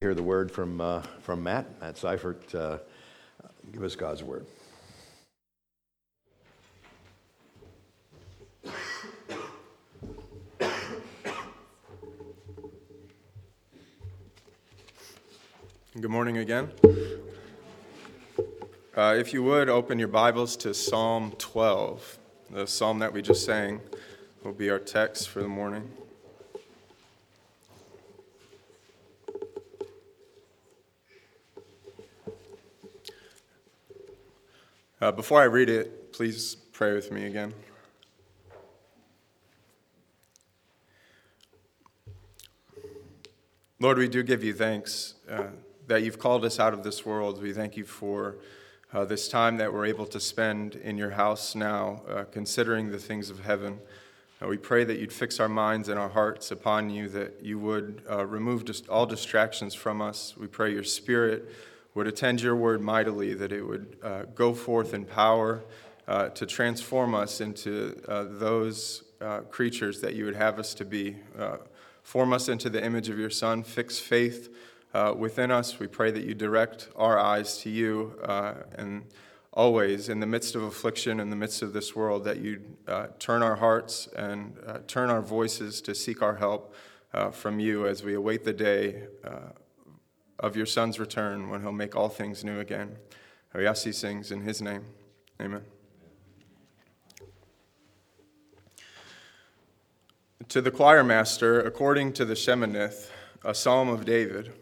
Hear the word from Matt Seifert. Give us God's word. Good morning again. If you would, open your Bibles to Psalm 12. The psalm that we just sang will be our text for the morning. Before I read it, please pray with me again. Lord, we do give you thanks that you've called us out of this world. We thank you for this time that we're able to spend in your house now, considering the things of heaven. We pray that you'd fix our minds and our hearts upon you, that you would remove all distractions from us. We pray your Spirit would attend your word mightily, that it would go forth in power to transform us into those creatures that you would have us to be. Form us into the image of your Son. Fix faith within us. We pray that you direct our eyes to you, and always in the midst of affliction, in the midst of this world, that you turn our hearts and turn our voices to seek our help from you as we await the day of your Son's return, when he'll make all things new again. We ask these things in his name. Amen. To the choir master, according to the Sheminith, a psalm of David.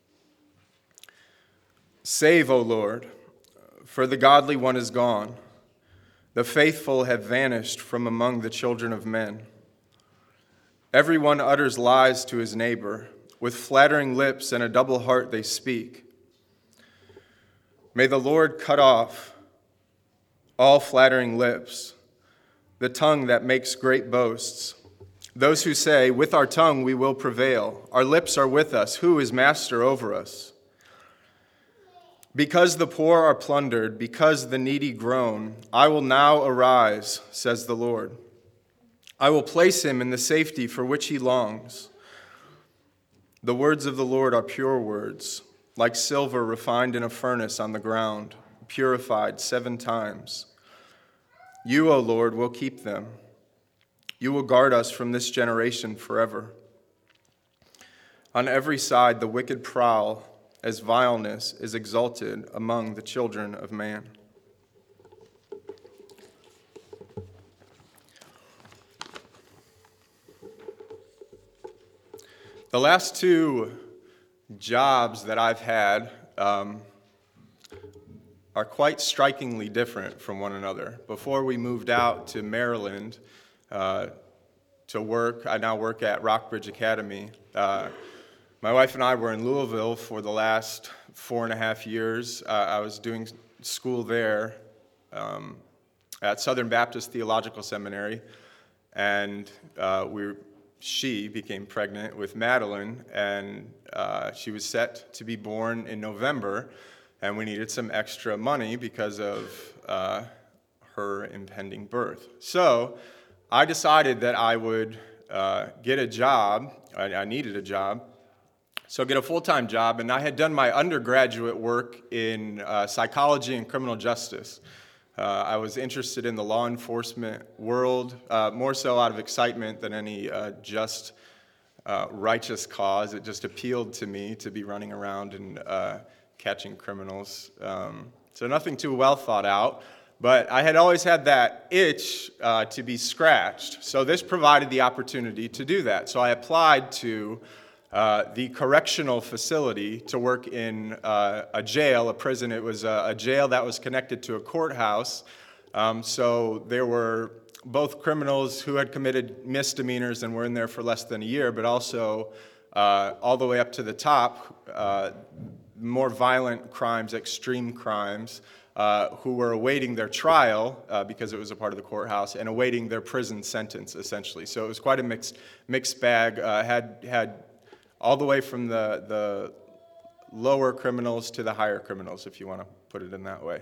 Save, O Lord, for the godly one is gone. The faithful have vanished from among the children of men. Everyone utters lies to his neighbor. With flattering lips and a double heart they speak. May the Lord cut off all flattering lips, the tongue that makes great boasts. Those who say, with our tongue we will prevail. Our lips are with us. Who is master over us? Because the poor are plundered, because the needy groan, I will now arise, says the Lord. I will place him in the safety for which he longs. The words of the Lord are pure words, like silver refined in a furnace on the ground, purified 7 times. You, O Lord, will keep them. You will guard us from this generation forever. On every side the wicked prowl, as vileness is exalted among the children of man. The last 2 jobs that I've had are quite strikingly different from one another. Before we moved out to Maryland to work, I now work at Rockbridge Academy. My wife and I were in Louisville for the last 4.5 years. I was doing school there at Southern Baptist Theological Seminary, and she became pregnant with Madeline, and she was set to be born in November, and we needed some extra money because of her impending birth. So I decided that I would get a job. I needed a job. So get a full-time job, and I had done my undergraduate work in psychology and criminal justice. I was interested in the law enforcement world, more so out of excitement than any just righteous cause. It just appealed to me to be running around and catching criminals. So nothing too well thought out, but I had always had that itch to be scratched. So this provided the opportunity to do that. So I applied to the correctional facility to work in a jail, a prison. It was a jail that was connected to a courthouse. So there were both criminals who had committed misdemeanors and were in there for less than a year, but also all the way up to the top, more violent crimes, extreme crimes, who were awaiting their trial because it was a part of the courthouse and awaiting their prison sentence, essentially. So it was quite a mixed bag. Had all the way from the lower criminals to the higher criminals, if you want to put it in that way.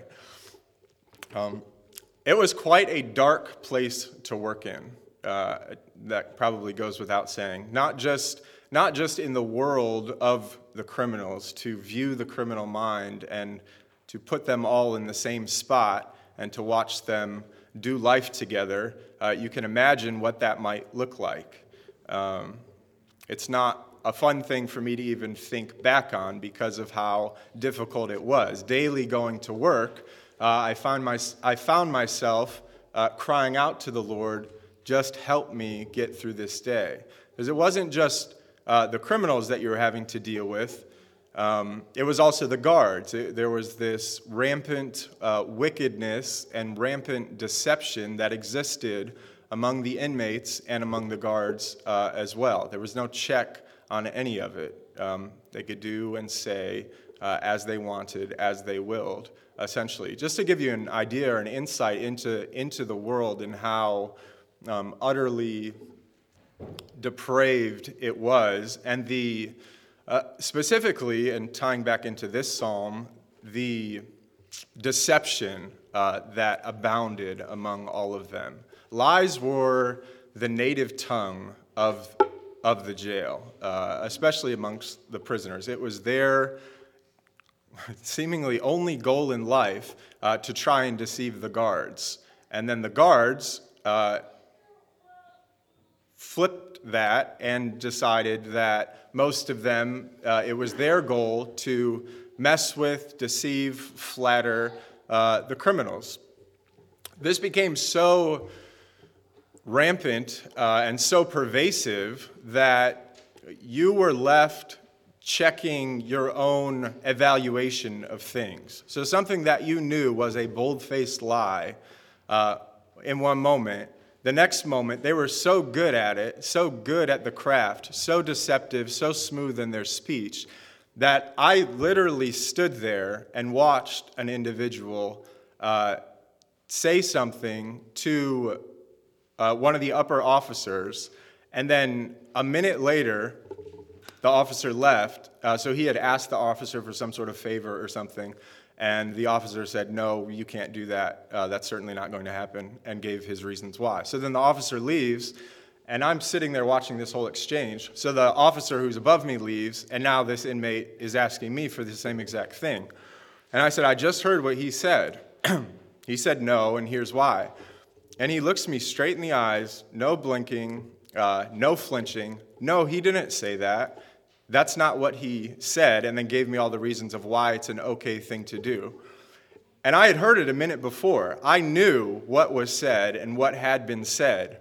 It was quite a dark place to work in. That probably goes without saying. Not just not just in the world of the criminals, to view the criminal mind and to put them all in the same spot and to watch them do life together. You can imagine what that might look like. It's not a fun thing for me to even think back on because of how difficult it was. Daily going to work, I found myself crying out to the Lord, just help me get through this day. Because it wasn't just the criminals that you were having to deal with. It was also the guards. There was this rampant wickedness and rampant deception that existed among the inmates and among the guards as well. There was no check on any of it. They could do and say as they wanted, as they willed, essentially. Just to give you an idea or an insight into the world and how utterly depraved it was, and the specifically, and tying back into this psalm, the deception that abounded among all of them. Lies were the native tongue of the jail, especially amongst the prisoners. It was their seemingly only goal in life to try and deceive the guards. And then the guards flipped that and decided that most of them, it was their goal to mess with, deceive, flatter the criminals. This became so rampant and so pervasive that you were left checking your own evaluation of things. So something that you knew was a bold-faced lie in one moment, the next moment they were so good at it, so good at the craft, so deceptive, so smooth in their speech, that I literally stood there and watched an individual say something to one of the upper officers, and then a minute later, the officer left. So he had asked the officer for some sort of favor or something, and the officer said, no, you can't do that. That's certainly not going to happen, and gave his reasons why. So then the officer leaves, and I'm sitting there watching this whole exchange. So the officer who's above me leaves, and now this inmate is asking me for the same exact thing. And I said, I just heard what he said. He said no, and here's why. And he looks me straight in the eyes, no blinking, no flinching. No, he didn't say that. That's not what he said, and then gave me all the reasons of why it's an okay thing to do. And I had heard it a minute before. I knew what was said and what had been said.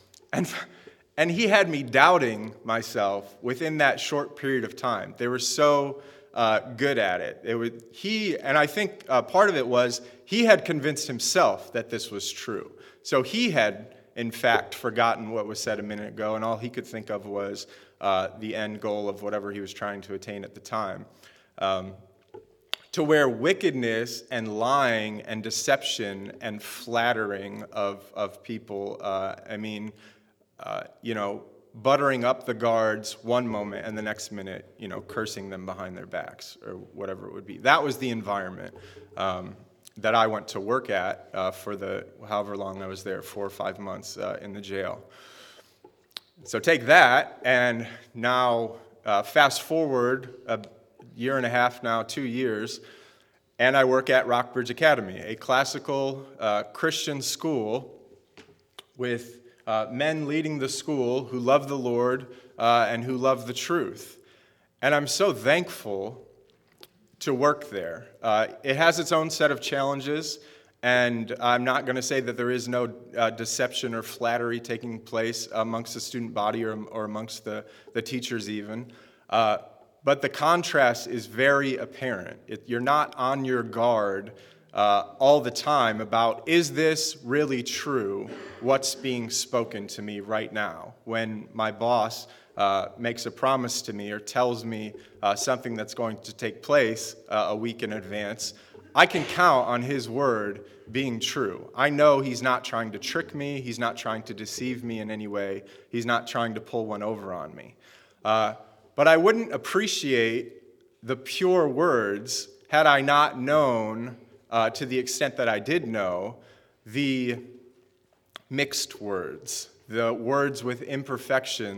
And he had me doubting myself within that short period of time. They were so good at it. And I think part of it was he had convinced himself that this was true. So he had, in fact, forgotten what was said a minute ago, and all he could think of was the end goal of whatever he was trying to attain at the time. To where wickedness and lying and deception and flattering of people, buttering up the guards one moment and the next minute, cursing them behind their backs or whatever it would be. That was the environment that I went to work at for the however long I was there, 4 or 5 months in the jail. So take that, and now fast forward a year and a half now, 2 years, and I work at Rockbridge Academy, a classical Christian school with men leading the school who love the Lord and who love the truth. And I'm so thankful to work there. It has its own set of challenges, and I'm not going to say that there is no deception or flattery taking place amongst the student body or amongst the teachers even. But the contrast is very apparent. You're not on your guard all the time about, is this really true, what's being spoken to me right now? When my boss makes a promise to me or tells me something that's going to take place a week in advance, I can count on his word being true. I know he's not trying to trick me. He's not trying to deceive me in any way. He's not trying to pull one over on me. But I wouldn't appreciate the pure words had I not known, to the extent that I did know, the mixed words, the words with imperfections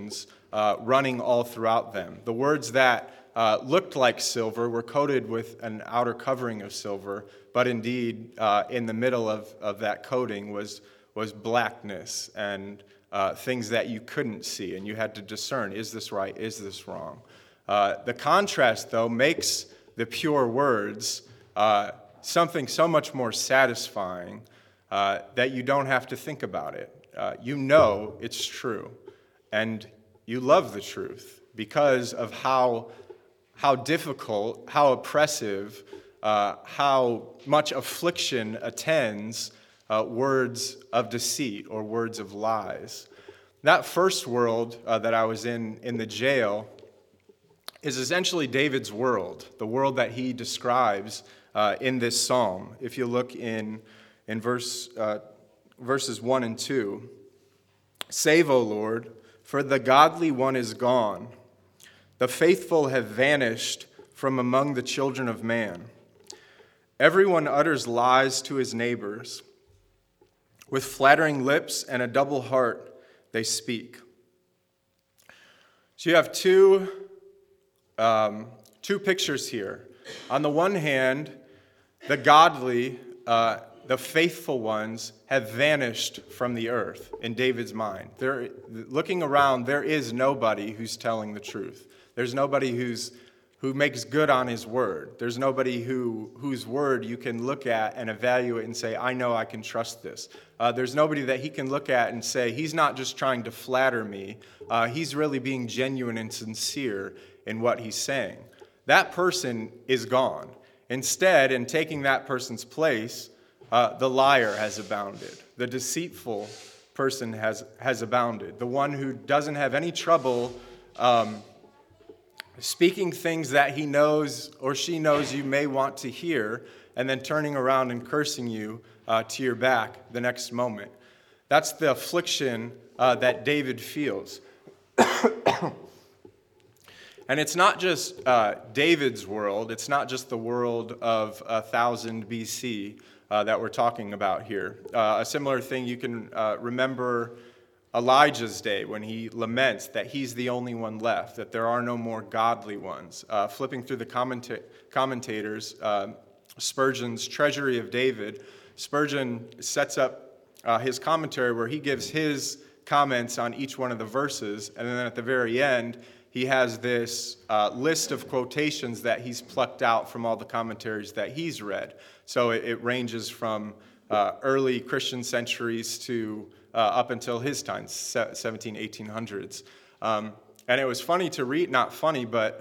running all throughout them. The words that looked like silver were coated with an outer covering of silver, but indeed in the middle of that coating was blackness and things that you couldn't see, and you had to discern, is this right, is this wrong? The contrast, though, makes the pure words something so much more satisfying that you don't have to think about it. You know it's true, and you love the truth because of how difficult, how oppressive, how much affliction attends words of deceit or words of lies. That first world that I was in the jail is essentially David's world, the world that he describes in this psalm. If you look in verses 1 and 2, "Save, O Lord, for the godly one is gone. The faithful have vanished from among the children of man. Everyone utters lies to his neighbors. With flattering lips and a double heart they speak." So you have two pictures here. On the one hand, the godly, the faithful ones have vanished from the earth in David's mind. Looking around, there is nobody who's telling the truth. There's nobody who makes good on his word. There's nobody whose word you can look at and evaluate and say, I know I can trust this. There's nobody that he can look at and say, he's not just trying to flatter me. He's really being genuine and sincere in what he's saying. That person is gone. Instead, in taking that person's place, the liar has abounded. The deceitful person has abounded. The one who doesn't have any trouble speaking things that he knows or she knows you may want to hear, and then turning around and cursing you to your back the next moment. That's the affliction that David feels. And it's not just David's world. It's not just the world of 1000 BC that we're talking about here. A similar thing you can remember Elijah's day when he laments that he's the only one left, that there are no more godly ones. Flipping through the commentators, Spurgeon's Treasury of David, Spurgeon sets up his commentary where he gives his comments on each one of the verses, and then at the very end, he has this list of quotations that he's plucked out from all the commentaries that he's read. So it ranges from early Christian centuries to up until his time, 17, 1800s. And it was funny to read, not funny, but,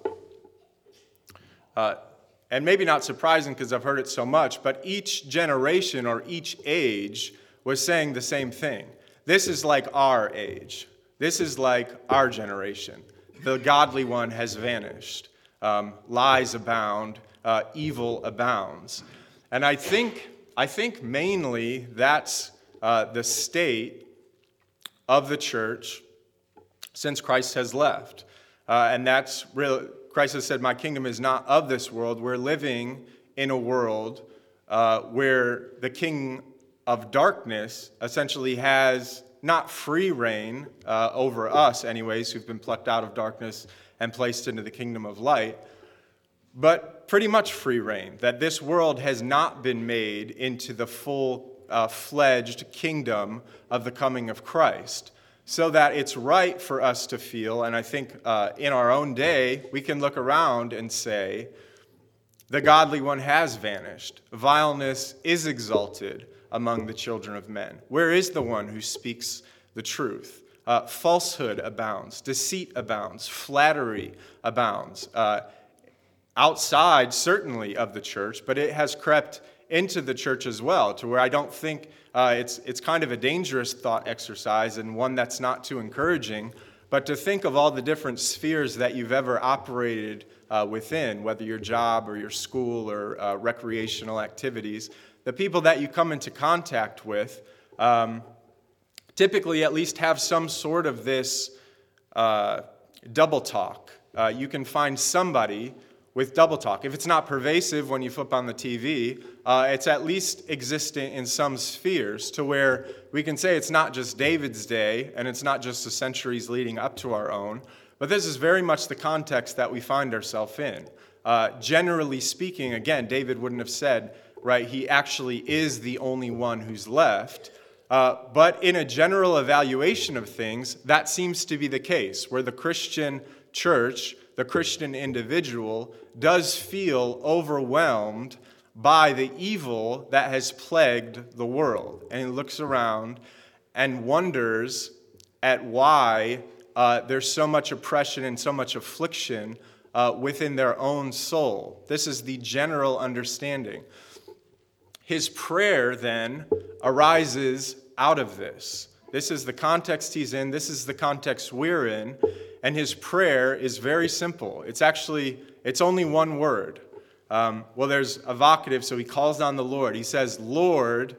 and maybe not surprising because I've heard it so much, but each generation or each age was saying the same thing. This is like our age. This is like our generation. The godly one has vanished. Lies abound. Evil abounds. And I think mainly that's the state of the church since Christ has left. And that's really, Christ has said, my kingdom is not of this world. We're living in a world where the king of darkness essentially has not free reign over us anyways, who've been plucked out of darkness and placed into the kingdom of light, but pretty much free reign, that this world has not been made into the full-fledged kingdom of the coming of Christ, so that it's right for us to feel, and I think in our own day, we can look around and say, the godly one has vanished. Vileness is exalted among the children of men. Where is the one who speaks the truth? Falsehood abounds, deceit abounds, flattery abounds. Outside, certainly, of the church, but it has crept into the church as well, to where I don't think it's kind of a dangerous thought exercise and one that's not too encouraging, but to think of all the different spheres that you've ever operated within, whether your job or your school or recreational activities, the people that you come into contact with typically at least have some sort of this double talk. You can find somebody with double talk. If it's not pervasive when you flip on the TV, it's at least existent in some spheres to where we can say it's not just David's day and it's not just the centuries leading up to our own, but this is very much the context that we find ourselves in. Generally speaking, again, David wouldn't have said, right, he actually is the only one who's left. But in a general evaluation of things, that seems to be the case, where the Christian church, the Christian individual, does feel overwhelmed by the evil that has plagued the world. And he looks around and wonders at why there's so much oppression and so much affliction within their own soul. This is the general understanding. His prayer, then, arises out of this. This is the context he's in. This is the context we're in. And his prayer is very simple. It's only one word. There's a vocative, so he calls on the Lord. He says, Lord,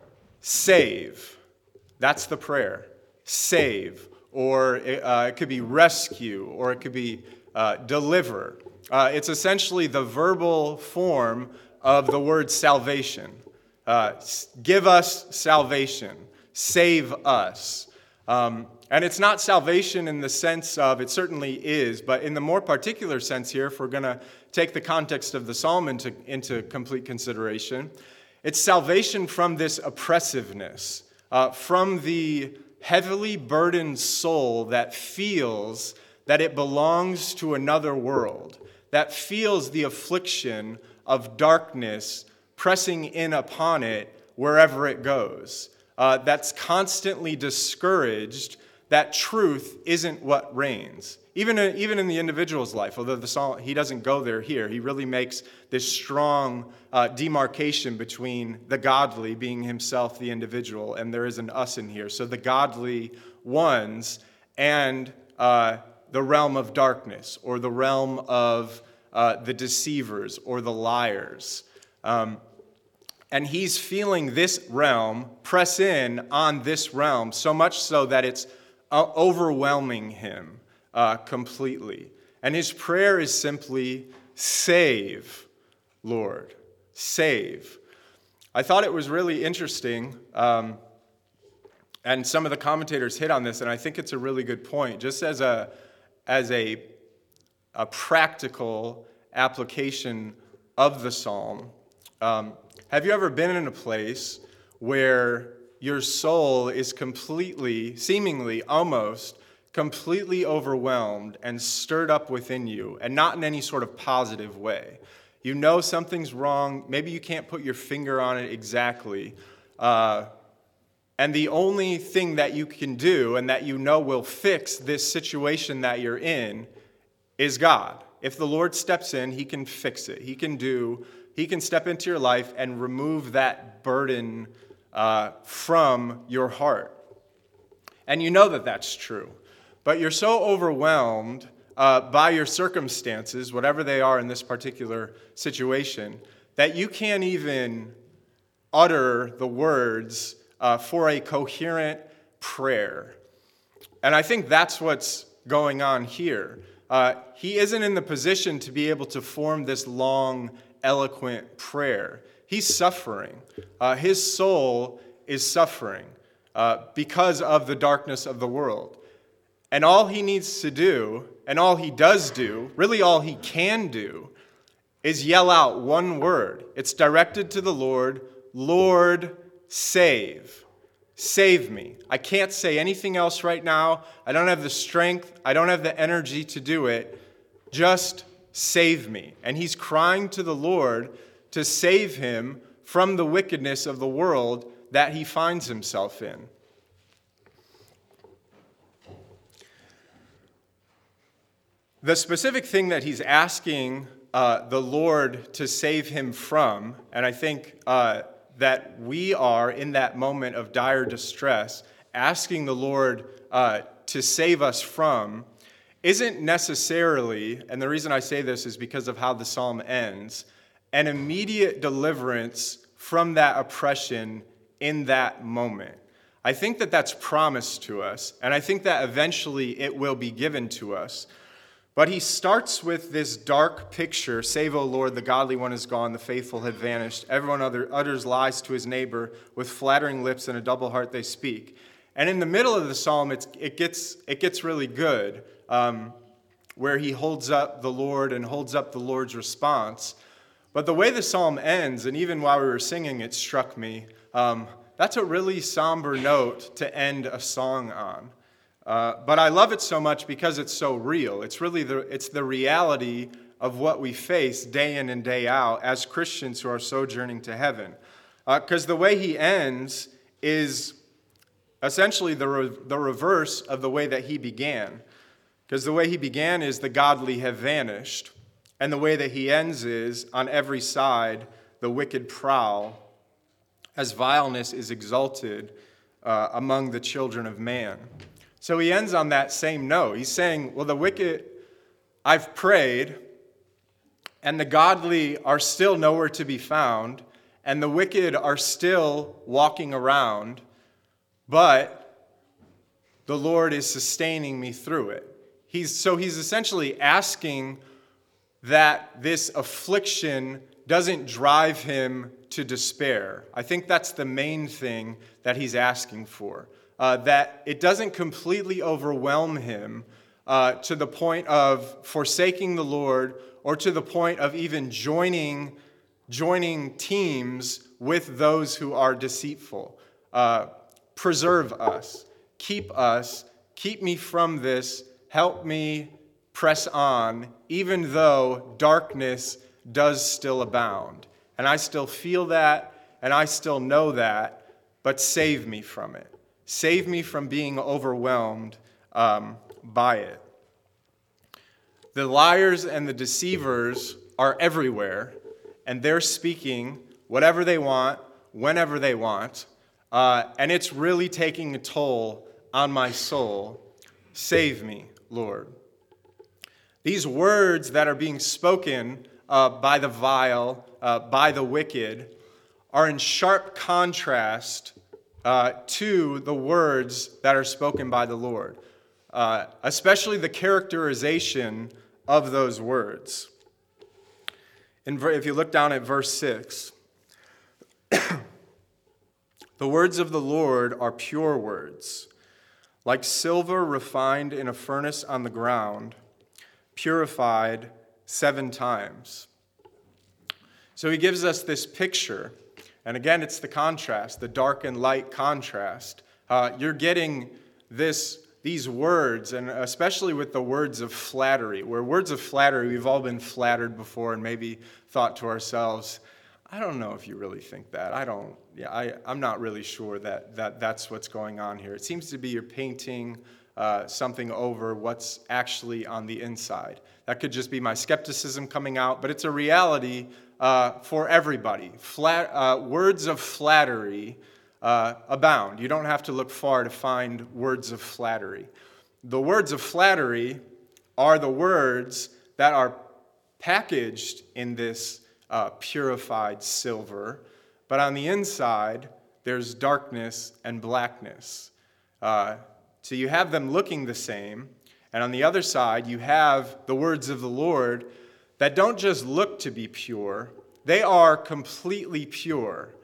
save. That's the prayer. Save. Or it could be rescue, or it could be deliver. It's essentially the verbal form of the word salvation. Give us salvation. Save us. And it's not salvation in the sense of, it certainly is, but in the more particular sense here, if we're going to take the context of the psalm into complete consideration, it's salvation from this oppressiveness, from the heavily burdened soul that feels that it belongs to another world, that feels the affliction of darkness pressing in upon it wherever it goes, that's constantly discouraged that truth isn't what reigns. Even in the individual's life, although the psalm, he doesn't go there here, he really makes this strong demarcation between the godly, being himself the individual, and there is an us in here. So the godly ones and the realm of darkness, or the realm of the deceivers, or the liars. And he's feeling this realm press in on this realm, so much so that it's overwhelming him completely. And his prayer is simply, save, Lord, save. I thought it was really interesting, and some of the commentators hit on this, and I think it's a really good point, just as a practical application of the psalm. Have you ever been in a place where your soul is completely, seemingly almost, completely overwhelmed and stirred up within you, and not in any sort of positive way? You know something's wrong. Maybe you can't put your finger on it exactly. And the only thing that you can do and that you know will fix this situation that you're in is God. If the Lord steps in, he can fix it. He can step into your life and remove that burden from your heart. And you know that that's true. But you're so overwhelmed by your circumstances, whatever they are in this particular situation, that you can't even utter the words for a coherent prayer. And I think that's what's going on here. He isn't in the position to be able to form this long, eloquent prayer. He's suffering. His soul is suffering because of the darkness of the world. And all he needs to do, and all he does do, really all he can do, is yell out one word. It's directed to the Lord, Lord, save. Save me. I can't say anything else right now. I don't have the strength. I don't have the energy to do it. Just save me. And he's crying to the Lord to save him from the wickedness of the world that he finds himself in. The specific thing that he's asking the Lord to save him from, and I think that we are in that moment of dire distress, asking the Lord to save us from, isn't necessarily, and the reason I say this is because of how the psalm ends, an immediate deliverance from that oppression in that moment. I think that that's promised to us, and I think that eventually it will be given to us. But he starts with this dark picture, save, O Lord, the godly one is gone, the faithful have vanished. Everyone utters lies to his neighbor, with flattering lips and a double heart they speak. And in the middle of the psalm, it gets really good, where he holds up the Lord and holds up the Lord's response. But the way the psalm ends, and even while we were singing, it struck me, that's a really somber note to end a song on. But I love it so much because it's so real. It's really the reality of what we face day in and day out as Christians who are sojourning to heaven. Because the way he ends is essentially the reverse of the way that he began. Because the way he began is the godly have vanished. And the way that he ends is, on every side, the wicked prowl, as vileness is exalted among the children of man. So he ends on that same note. He's saying, well, the wicked, I've prayed, and the godly are still nowhere to be found, and the wicked are still walking around, but the Lord is sustaining me through it. He's essentially asking that this affliction doesn't drive him to despair. I think that's the main thing that he's asking for. That it doesn't completely overwhelm him to the point of forsaking the Lord or to the point of even joining teams with those who are deceitful. Preserve us, keep me from this, help me press on, even though darkness does still abound. And I still feel that, and I still know that, but save me from it. Save me from being overwhelmed by it. The liars and the deceivers are everywhere, and they're speaking whatever they want, whenever they want, and it's really taking a toll on my soul. Save me, Lord. These words that are being spoken by the vile, by the wicked, are in sharp contrast to the words that are spoken by the Lord, especially the characterization of those words. If you look down at verse 6, the words of the Lord are pure words, like silver refined in a furnace on the ground, purified 7 times. So he gives us this picture. And again, it's the contrast, the dark and light contrast. You're getting these words, and especially with the words of flattery, where words of flattery, we've all been flattered before and maybe thought to ourselves, I don't know if you really think that. I'm not really sure that's what's going on here. It seems to be you're painting something over what's actually on the inside. That could just be my skepticism coming out, but it's a reality for everybody. Words of flattery abound. You don't have to look far to find words of flattery. The words of flattery are the words that are packaged in this purified silver, but on the inside, there's darkness and blackness. So you have them looking the same, and on the other side, you have the words of the Lord that don't just look to be pure, they are completely pure,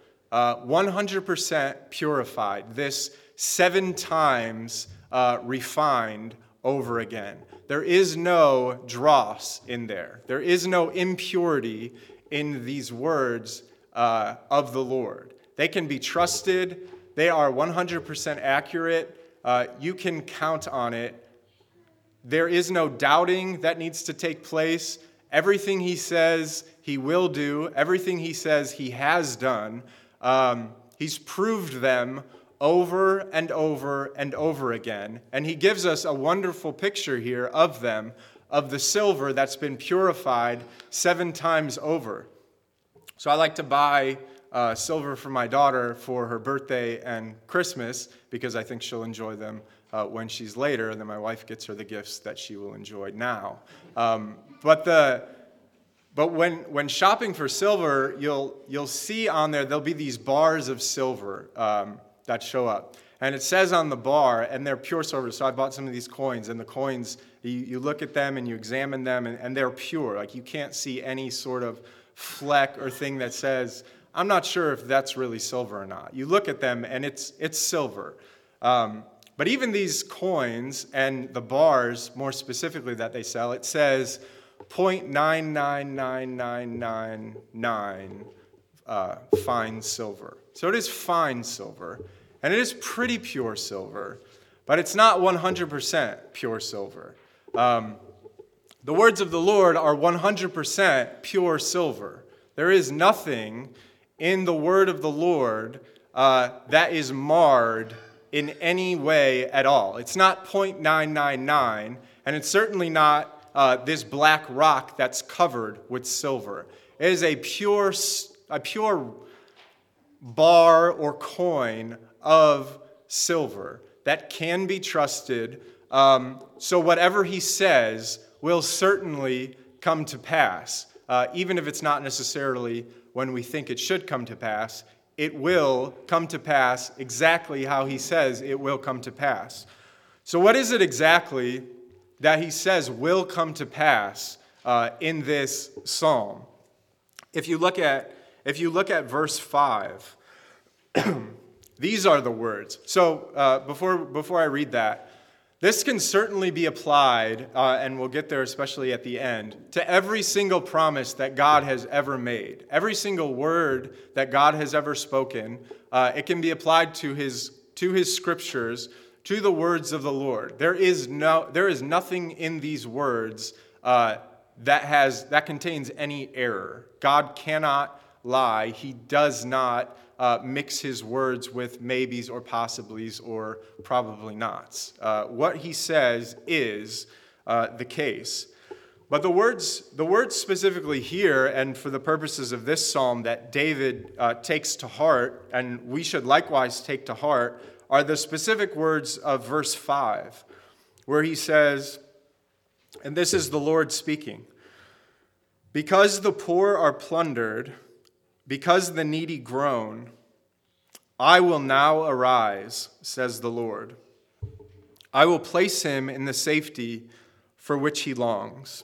100% purified, this 7 times refined over again. There is no dross in there. There is no impurity in these words of the Lord. They can be trusted. They are 100% accurate. You can count on it. There is no doubting that needs to take place. Everything he says he will do, everything he says he has done, he's proved them over and over and over again. And he gives us a wonderful picture here of them, of the silver that's been purified 7 times over. So I like to buy silver for my daughter for her birthday and Christmas because I think she'll enjoy them when she's later, and then my wife gets her the gifts that she will enjoy now. But when shopping for silver, you'll see on there'll be these bars of silver that show up. And it says on the bar, and they're pure silver. So I bought some of these coins, and the coins, you look at them and you examine them, and they're pure. Like you can't see any sort of fleck or thing that says, I'm not sure if that's really silver or not. You look at them, and it's silver. But even these coins and the bars, more specifically that they sell, it says 0.999999 fine silver. So it is fine silver, and it is pretty pure silver, but it's not 100% pure silver. The words of the Lord are 100% pure silver. There is nothing in the word of the Lord that is marred in any way at all. It's not 0.999, and it's certainly not this black rock that's covered with silver. It is a pure bar or coin of silver that can be trusted. So whatever he says will certainly come to pass, even if it's not necessarily when we think it should come to pass. It will come to pass exactly how he says it will come to pass. So what is it exactly that he says will come to pass in this psalm? If you look at verse 5, these are the words. So before I read that, this can certainly be applied, and we'll get there especially at the end, to every single promise that God has ever made. Every single word that God has ever spoken, it can be applied to his scriptures, to the words of the Lord. There is nothing in these words that contains any error. God cannot lie. He does not mix his words with maybes or possiblies or probably nots. What he says is the case. But the words specifically here, and for the purposes of this psalm that David takes to heart, and we should likewise take to heart, are the specific words of verse 5, where he says, and this is the Lord speaking, "Because the poor are plundered, because the needy groan, I will now arise, says the Lord. I will place him in the safety for which he longs."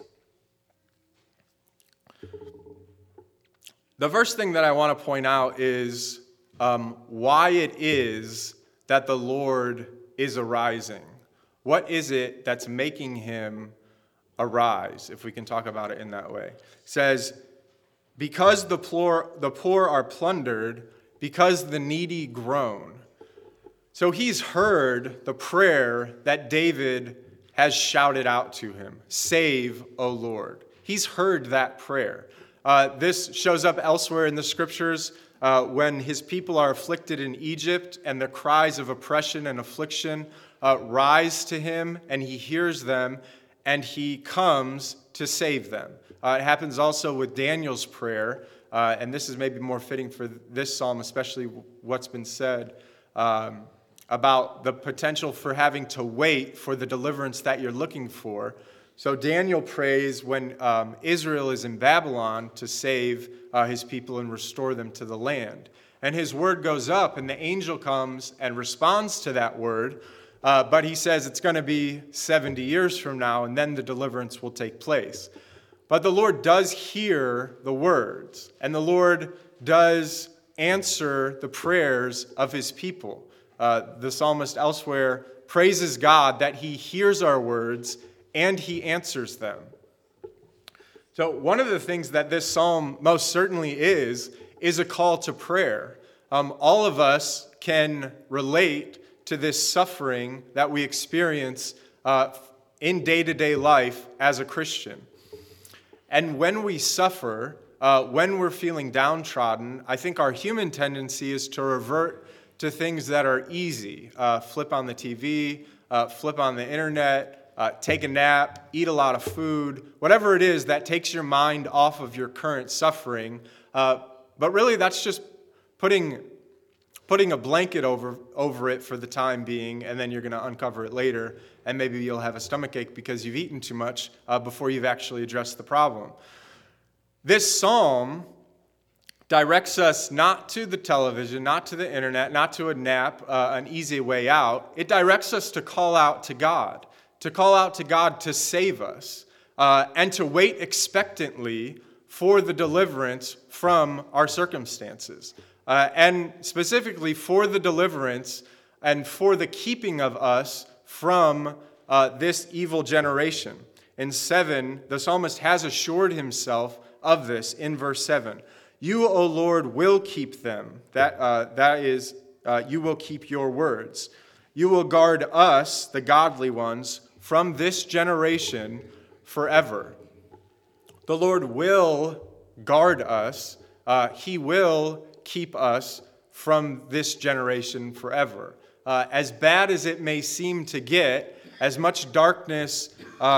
The first thing that I want to point out is why it is that the Lord is arising. What is it that's making him arise, if we can talk about it in that way? It says, because the poor are plundered, because the needy groan. So he's heard the prayer that David has shouted out to him, "Save, O Lord." He's heard that prayer. This shows up elsewhere in the scriptures when his people are afflicted in Egypt and the cries of oppression and affliction rise to him, and he hears them, and he comes to save them. It happens also with Daniel's prayer, and this is maybe more fitting for this psalm, especially what's been said about the potential for having to wait for the deliverance that you're looking for. So Daniel prays when Israel is in Babylon to save his people and restore them to the land. And his word goes up, and the angel comes and responds to that word, but he says it's going to be 70 years from now, and then the deliverance will take place. But the Lord does hear the words, and the Lord does answer the prayers of his people. The psalmist elsewhere praises God that he hears our words and he answers them. So one of the things that this psalm most certainly is a call to prayer. All of us can relate to this suffering that we experience in day-to-day life as a Christian. And when we suffer, when we're feeling downtrodden, I think our human tendency is to revert to things that are easy. Flip on the TV, flip on the internet, take a nap, eat a lot of food, whatever it is that takes your mind off of your current suffering. But really, that's just putting a blanket over it for the time being, and then you're going to uncover it later, and maybe you'll have a stomachache because you've eaten too much before you've actually addressed the problem. This psalm directs us not to the television, not to the internet, not to a nap, an easy way out. It directs us to call out to God to save us, and to wait expectantly for the deliverance from our circumstances, and specifically for the deliverance and for the keeping of us from this evil generation. In 7, the psalmist has assured himself of this in verse 7. You, O Lord, will keep them. That is, you will keep your words. You will guard us, the godly ones, from this generation forever. The Lord will guard us. He will keep us from this generation forever. As bad as it may seem to get, as much darkness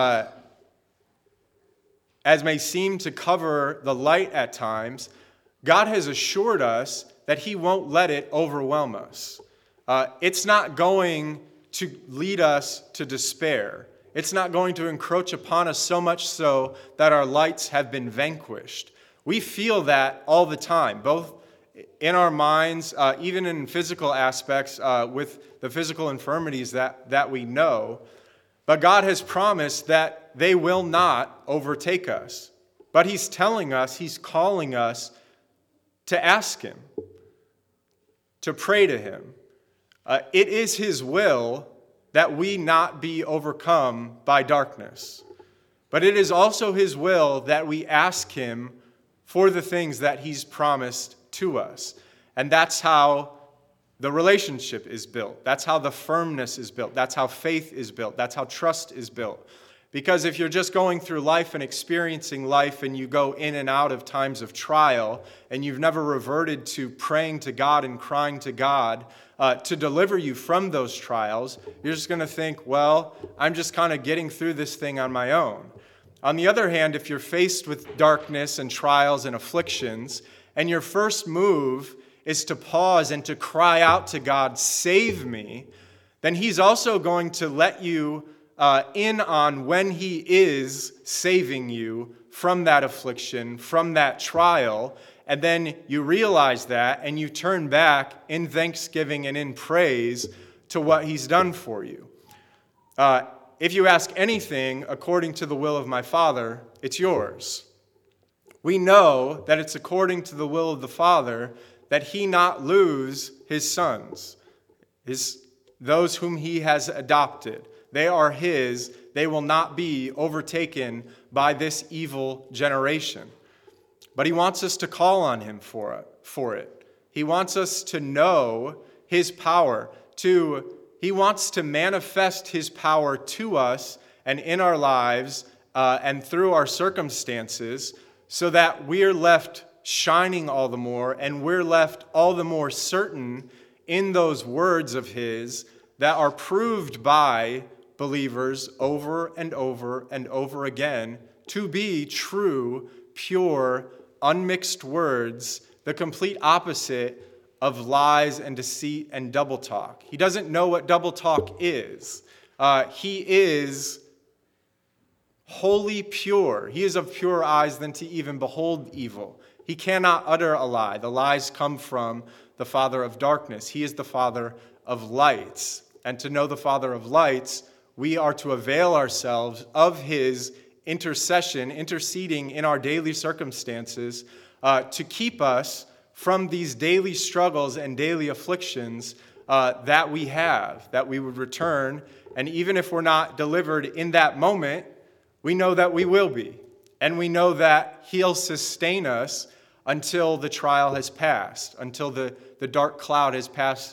as may seem to cover the light at times, God has assured us that He won't let it overwhelm us. It's not going to lead us to despair. It's not going to encroach upon us so much so that our lights have been vanquished. We feel that all the time, both in our minds, even in physical aspects, with the physical infirmities that we know. But God has promised that they will not overtake us. But He's telling us, He's calling us to ask Him, to pray to Him. It is His will that we not be overcome by darkness. But it is also His will that we ask Him for the things that He's promised to us. And that's how the relationship is built. That's how the firmness is built. That's how faith is built. That's how trust is built. Because if you're just going through life and experiencing life and you go in and out of times of trial and you've never reverted to praying to God and crying to God to deliver you from those trials, you're just going to think, well, I'm just kind of getting through this thing on my own. On the other hand, if you're faced with darkness and trials and afflictions, and your first move is to pause and to cry out to God, save me, then He's also going to let you in on when He is saving you from that affliction, from that trial, and then you realize that and you turn back in thanksgiving and in praise to what He's done for you. If you ask anything according to the will of my Father, it's yours. We know that it's according to the will of the Father that He not lose His sons, those whom He has adopted. They are His. They will not be overtaken by this evil generation. But He wants us to call on Him for it. He wants us to know His power. He wants to manifest His power to us and in our lives and through our circumstances, so that we're left shining all the more, and we're left all the more certain in those words of His that are proved by believers over and over and over again to be true, pure, unmixed words, the complete opposite of lies and deceit and double talk. He doesn't know what double talk is. He is wholly pure. He is of purer eyes than to even behold evil. He cannot utter a lie. The lies come from the father of darkness. He is the father of lights. And to know the Father of lights, we are to avail ourselves of His intercession, interceding in our daily circumstances to keep us from these daily struggles and daily afflictions that we have, that we would return. And even if we're not delivered in that moment, we know that we will be. And we know that He'll sustain us until the trial has passed, until the dark cloud has passed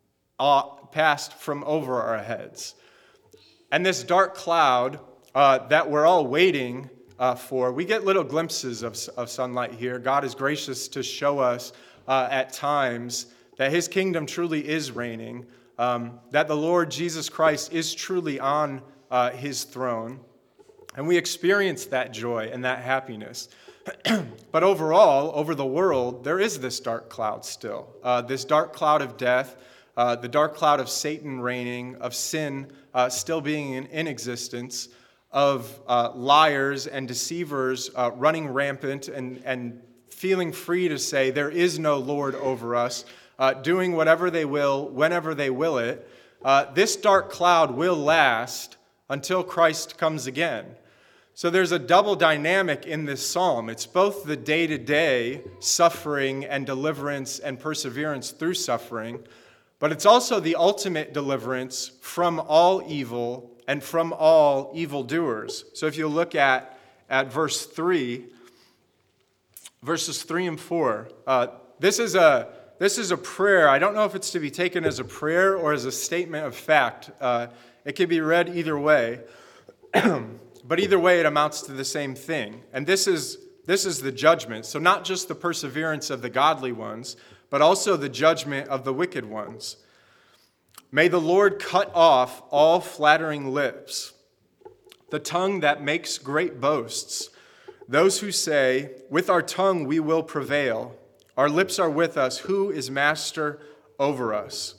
from over our heads. And this dark cloud that we're all waiting for, we get little glimpses of sunlight here. God is gracious to show us at times that His kingdom truly is reigning, that the Lord Jesus Christ is truly on His throne. And we experience that joy and that happiness. But overall, over the world, there is this dark cloud still. This dark cloud of death, the dark cloud of Satan reigning, of sin still being in existence, of liars and deceivers running rampant and feeling free to say there is no Lord over us, doing whatever they will, whenever they will it, this dark cloud will last until Christ comes again. So there's a double dynamic in this psalm. It's both the day-to-day suffering and deliverance and perseverance through suffering, but it's also the ultimate deliverance from all evil and from all evildoers. So if you look at verse 3, verses 3 and 4, this is a prayer. I don't know if it's to be taken as a prayer or as a statement of fact. It can be read either way. But either way, it amounts to the same thing. And this is the judgment. So not just the perseverance of the godly ones, but also the judgment of the wicked ones. May the Lord cut off all flattering lips, the tongue that makes great boasts, those who say, with our tongue we will prevail. Our lips are with us. Who is master over us?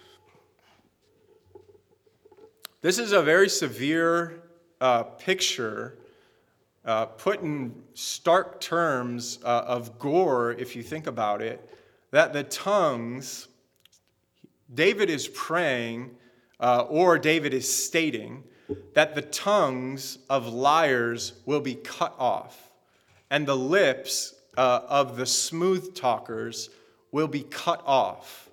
This is a very severe picture put in stark terms of gore, if you think about it, that the tongues, David is praying, or David is stating, that the tongues of liars will be cut off, and the lips of the smooth talkers will be cut off.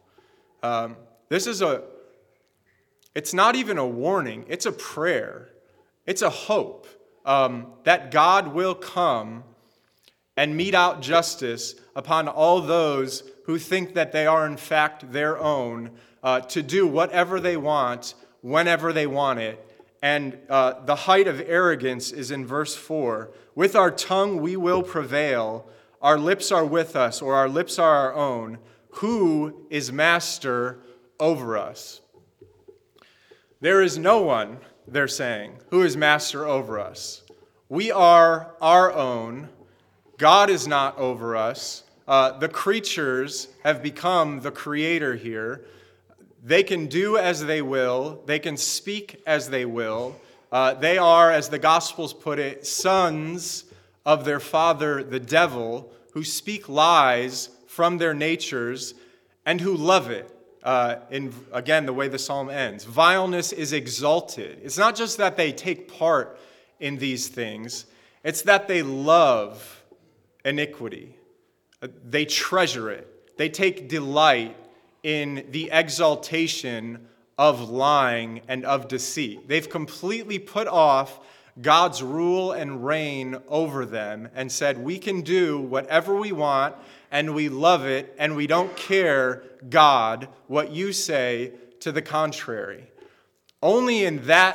It's not even a warning, it's a prayer. It's a hope that God will come and mete out justice upon all those who think that they are in fact their own, to do whatever they want, whenever they want it. And the height of arrogance is in verse 4. With our tongue we will prevail. Our lips are with us, or our lips are our own. Who is master over us? There is no one, they're saying, who is master over us. We are our own. God is not over us. The creatures have become the creator here. They can do as they will. They can speak as they will. They are, as the Gospels put it, sons of their father, the devil, who speak lies from their natures and who love it. Again, the way the psalm ends. Vileness is exalted. It's not just that they take part in these things. It's that they love iniquity. They treasure it. They take delight in the exaltation of lying and of deceit. They've completely put off God's rule and reign over them and said, we can do whatever we want and we love it and we don't care, God, what you say to the contrary. Only in that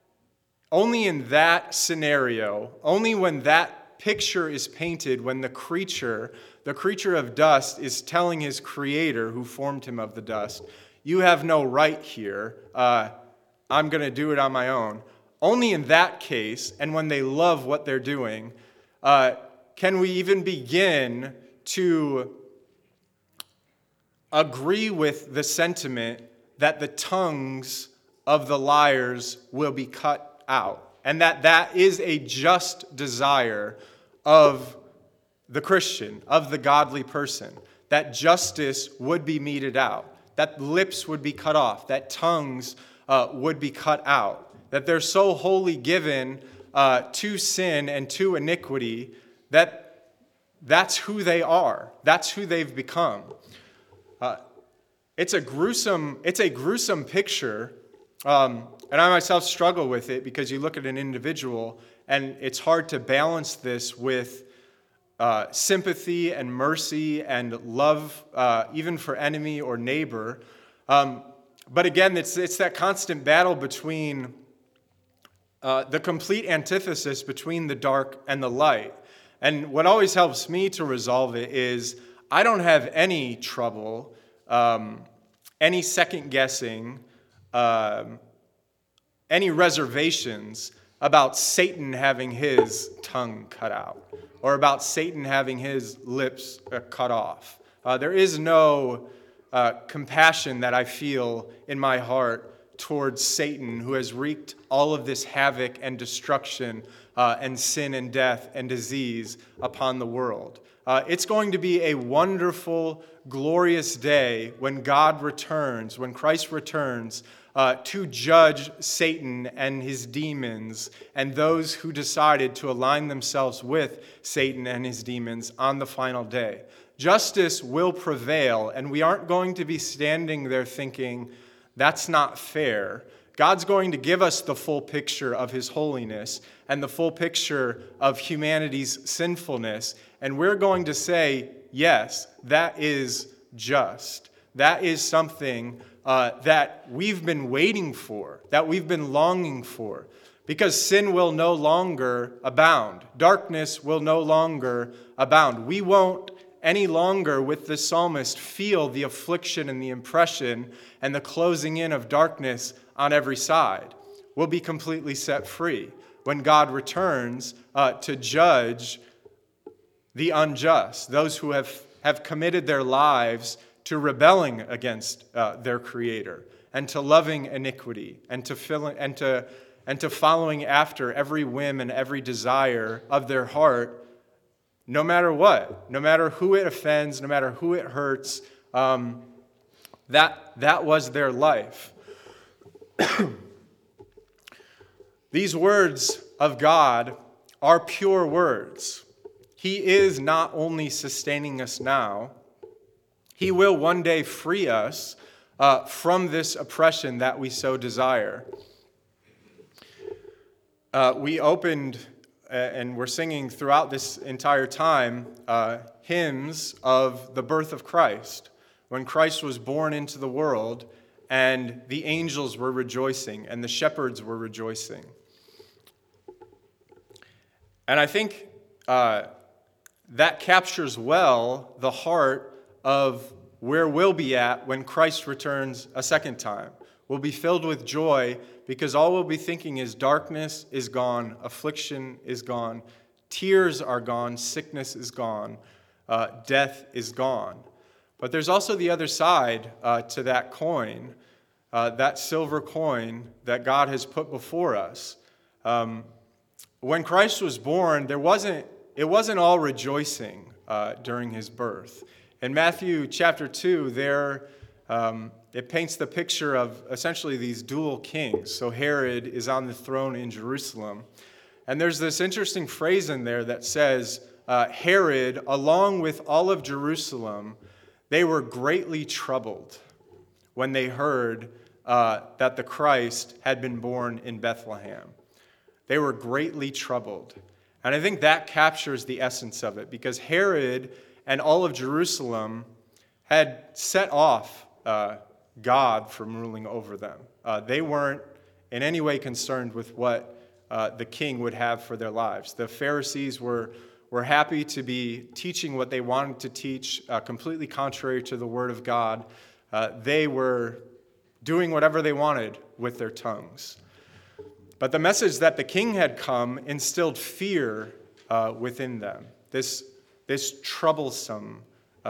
scenario, only when that picture is painted, when the creature of dust is telling his creator who formed him of the dust, you have no right here. I'm going to do it on my own. Only in that case, and when they love what they're doing, can we even begin to agree with the sentiment that the tongues of the liars will be cut out, and that is a just desire of the Christian, of the godly person, that justice would be meted out, that lips would be cut off, that tongues would be cut out, that they're so wholly given to sin and to iniquity that that's who they are. That's who they've become. It's a gruesome picture, and I myself struggle with it because you look at an individual and it's hard to balance this with sympathy and mercy and love, even for enemy or neighbor. But again, it's that constant battle between the complete antithesis between the dark and the light. And what always helps me to resolve it is I don't have any trouble, any second guessing, any reservations about Satan having his tongue cut out or about Satan having his lips cut off. There is no compassion that I feel in my heart towards Satan, who has wreaked all of this havoc and destruction and sin and death and disease upon the world. It's going to be a wonderful, glorious day when God returns, when Christ returns to judge Satan and his demons and those who decided to align themselves with Satan and his demons on the final day. Justice will prevail, and we aren't going to be standing there thinking, that's not fair. God's going to give us the full picture of his holiness and the full picture of humanity's sinfulness, and we're going to say, yes, that is just. That is something that we've been waiting for, that we've been longing for, because sin will no longer abound. Darkness will no longer abound. We won't any longer, with the psalmist, feel the affliction and the impression and the closing in of darkness on every side. We'll be completely set free when God returns to judge the unjust, those who have committed their lives to rebelling against their Creator and to loving iniquity and to following after every whim and every desire of their heart, no matter what, no matter who it offends, no matter who it hurts. That was their life. These words of God are pure words. He is not only sustaining us now, he will one day free us from this oppression that we so desire. We opened, and we're singing throughout this entire time, hymns of the birth of Christ, when Christ was born into the world, and the angels were rejoicing, and the shepherds were rejoicing. And I think that captures well the heart of where we'll be at when Christ returns a second time. We'll be filled with joy because all we'll be thinking is darkness is gone, affliction is gone, tears are gone, sickness is gone, death is gone. But there's also the other side to that coin, that silver coin that God has put before us. When Christ was born, it wasn't all rejoicing during his birth. In Matthew chapter 2, it paints the picture of essentially these dual kings. So Herod is on the throne in Jerusalem. And there's this interesting phrase in there that says, Herod, along with all of Jerusalem, they were greatly troubled when they heard that the Christ had been born in Bethlehem. They were greatly troubled. And I think that captures the essence of it, because Herod and all of Jerusalem had set off God from ruling over them. They weren't in any way concerned with what the king would have for their lives. The Pharisees were happy to be teaching what they wanted to teach, completely contrary to the word of God. They were doing whatever they wanted with their tongues. But the message that the king had come instilled fear within them, this troublesome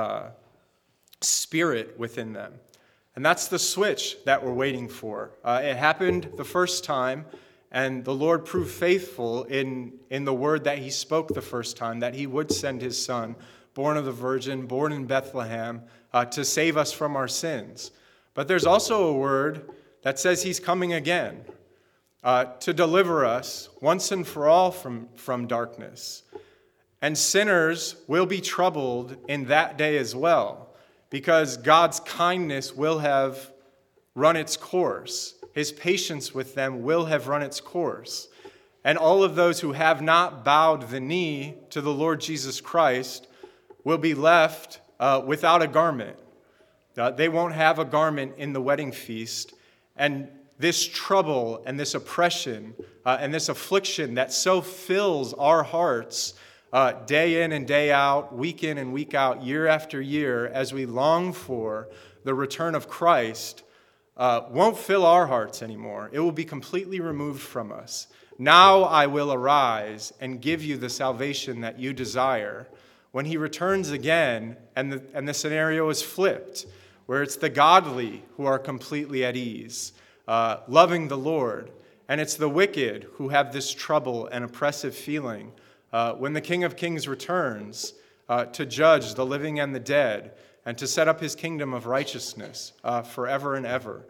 spirit within them. And that's the switch that we're waiting for. It happened the first time, and the Lord proved faithful in the word that he spoke the first time, that he would send his son, born of the Virgin, born in Bethlehem, to save us from our sins. But there's also a word that says he's coming again, to deliver us once and for all from darkness. And sinners will be troubled in that day as well, because God's kindness will have run its course. His patience with them will have run its course. And all of those who have not bowed the knee to the Lord Jesus Christ will be left without a garment. They won't have a garment in the wedding feast. And this trouble and this oppression and this affliction that so fills our hearts day in and day out, week in and week out, year after year, as we long for the return of Christ, won't fill our hearts anymore. It will be completely removed from us. Now I will arise and give you the salvation that you desire. When he returns again, and the scenario is flipped, where it's the godly who are completely at ease, loving the Lord, And it's the wicked who have this trouble and oppressive feeling when the King of Kings returns to judge the living and the dead and to set up his kingdom of righteousness forever and ever.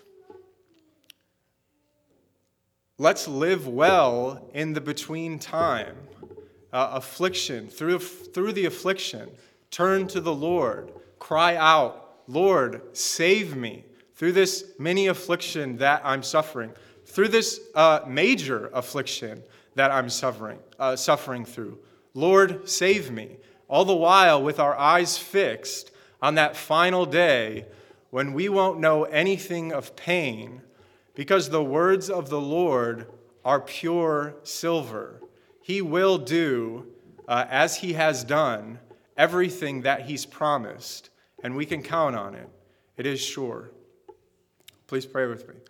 Let's live well in the between time. Affliction, through the affliction, turn to the Lord. Cry out, Lord, save me. Through this mini affliction that I'm suffering, through this major affliction that I'm suffering through. Lord, save me. All the while with our eyes fixed on that final day when we won't know anything of pain, because the words of the Lord are pure silver. He will do, as he has done, everything that he's promised, and we can count on it. It is sure. Please pray with me.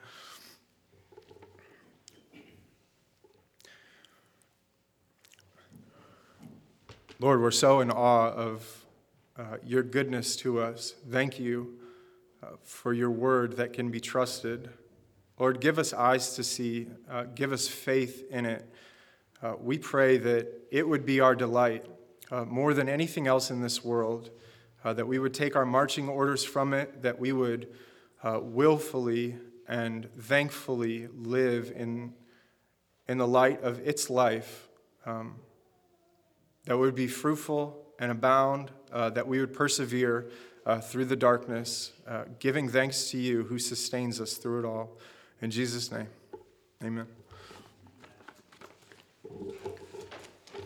Lord, we're so in awe of your goodness to us. Thank you for your word that can be trusted. Lord, give us eyes to see. Give us faith in it. We pray that it would be our delight more than anything else in this world, that we would take our marching orders from it, that we would willfully and thankfully live in the light of its life, that we would be fruitful and abound, that we would persevere through the darkness, giving thanks to you who sustains us through it all. In Jesus' name, amen.